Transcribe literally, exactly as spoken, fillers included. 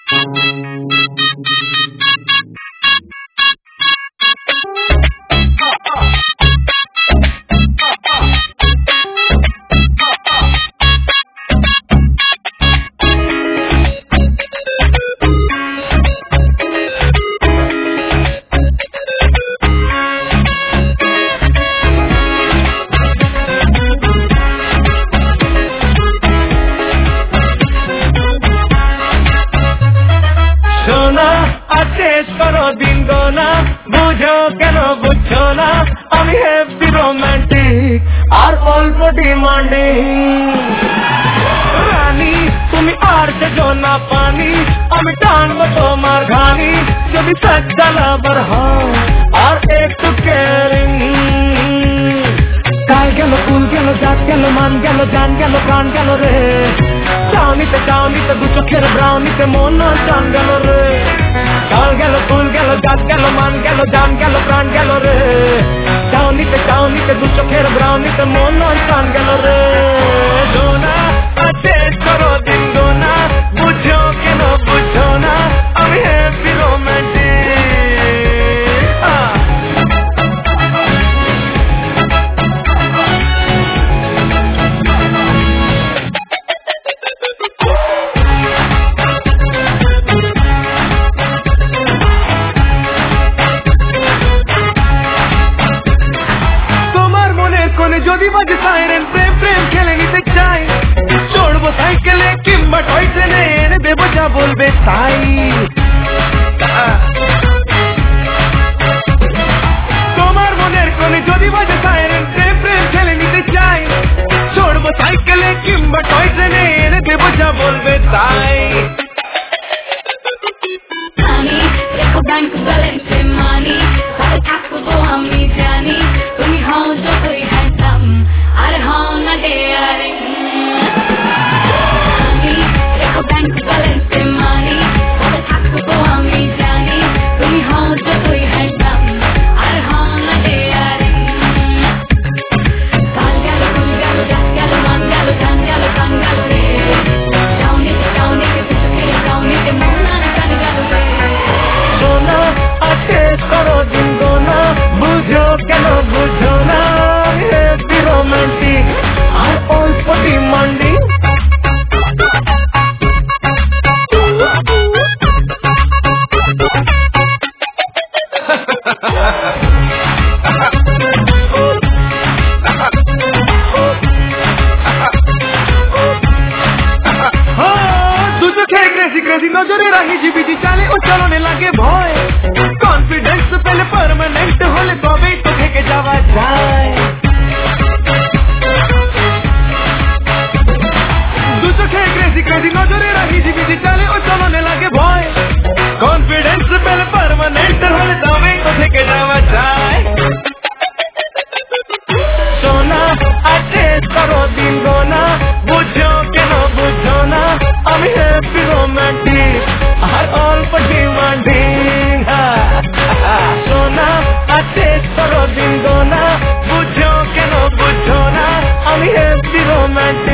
আর অল্প ডিমান্ডিং রানী তুমি আর সেজো না পানি আমি টানবো তোমার ঘানি যদি সজ্জা লাভার হও আর একটু কেয়ারিং কাল গেল ফুল গেল জাত গেল মান গেল জান গেল প্রাণ গেল রে চাউনিতে চাউনিতে দু চোখের ব্রাউনিতে মন জান গেল রে কাল গেল ফুল গেল জাত গেল মান গেল জান গেল প্রাণ গেল রে চাউনিতে চাউনিতে দু চোখের ব্রাউনিতে মন জান গেল রে সোনা শেষ করো দিন গোনা বুঝো কেন বুঝো না আমি হ্যাপি রোম্যান্টিক যদি বাজে সাইরেন প্রেম প্রেম খেলে নিতে চাই চড়বো সাইকেলে কিংবা টয় ট্রেনে এনে দেবো যা বলবে তাই তোমার মনের কোণে যদি বাজে সাইরেন প্রেম প্রেম খেলে নিতে চাই চড়বো সাইকেলে কিংবা টয় ট্রেনে এনে দেবো যা বলবে তাই ব্যাংক ব্যালেন্সে মানি থাকবো আমি জানি তুমি হও যতই হ্যান্ডসাম আর হও না ডেয়ারিং আমি রেখো ব্যাংক ব্যালেন্সে মানি থাকবো আমি জানি তুমি হও যতই হ্যান্ডসাম আর হও না ডেয়ারিং কাল গেল ফুল গেল জাত গেল মান গেল জান গেল প্রাণ গেল রে চাউনিতে চাউনিতে চোখের চাউনিতে মন জান গেল রে সোনা শেষ করো দিন গোনা বুঝো কেন বুঝো না হ্যাপি রোম্যান্টিক আর অল্প ডিমান্ডিং দুটো খেয়ে ক্রেজি ক্রেজি নজরে রাখি জিবিজি চালে ও চলনে লাগে ভয় কনফিডেন্স পেলে পার্মানেন্ট হলে তবেই তো থেকে যাওয়া যায় দুটো খেয়ে ক্রেজি ক্রেজি নজরে রাখি জিবিজি চালে ও চলনে লাগে ভয় কনফিডেন্স পেলে পার্মানেন্ট হলে তবেই তো থেকে যাওয়া যায় সোনা শেষ করো দিন গোনা বুঝো কেন বুঝো না আমি হ্যাপি রোম্যান্টিক আর অল্প ডিমান্ডিং সোনা শেষ করো দিন গোনা বুঝো কেন বুঝো না আমি হ্যাপি রোম্যান্টিক